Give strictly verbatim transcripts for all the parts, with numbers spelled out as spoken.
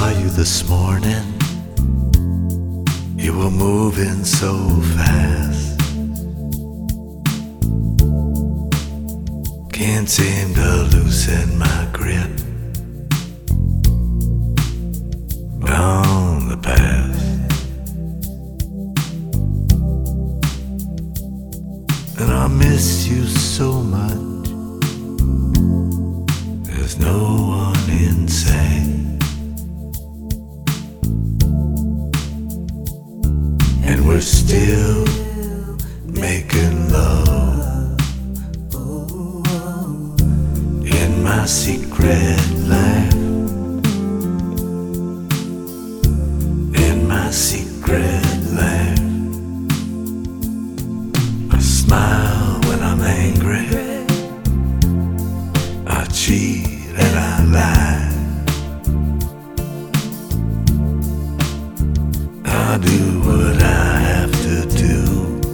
saw you this morning. You were moving so fast. Can't seem to loosen my grip on the past. And I miss you so much. There's no one in sight. And we're still making love in my secret life. In my secret life. I smile when I'm angry. I cheat and I lie. I do what I have to do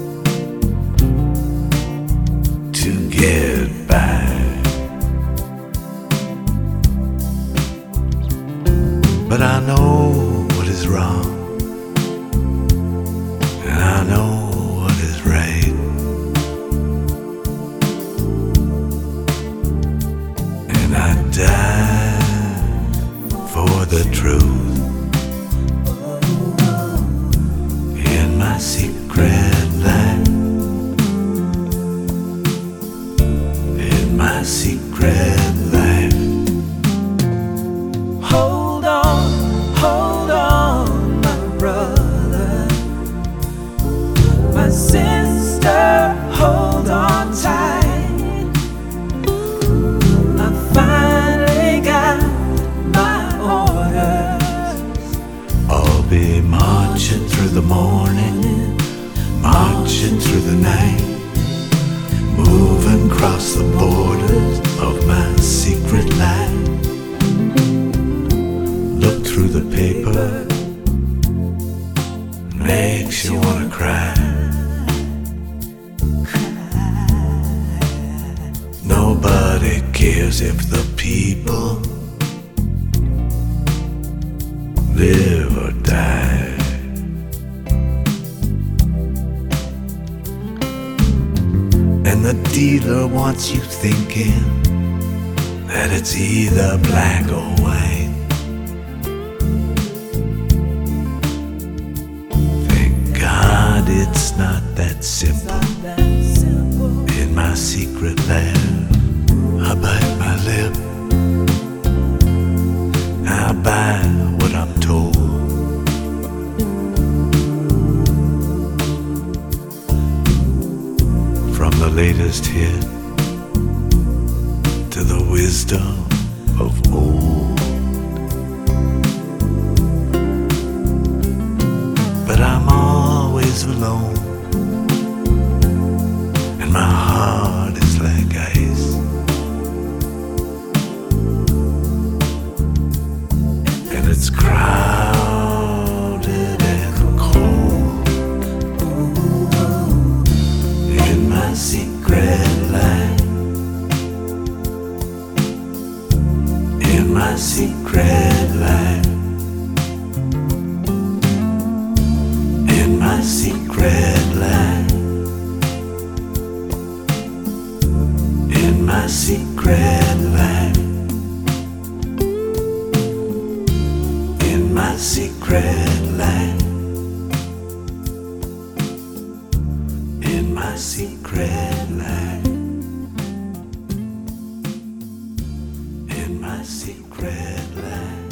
to get by. But I know what is wrong, and I know what is right. And I die for the truth. In my secret life. In my secret life. Hold on, hold on, my brother, my sister, hold on tight. I finally got my orders. I'll be marching through the morning, marching through the night, moving across the borders of my secret life. Look through the paper, makes you wanna cry. Nobody cares if the people live or die. And the dealer wants you thinking that it's either black or white. Thank God it's not that simple. In my secret life, I bite my lip. I buy what I'm told. From the latest hit to the wisdom of old. But I'm always alone, and my heart is like ice. And it's crowded and cold. In my secret life. In my secret life. In my secret life. In my secret life. In my secret life. In my secret life. In my secret life.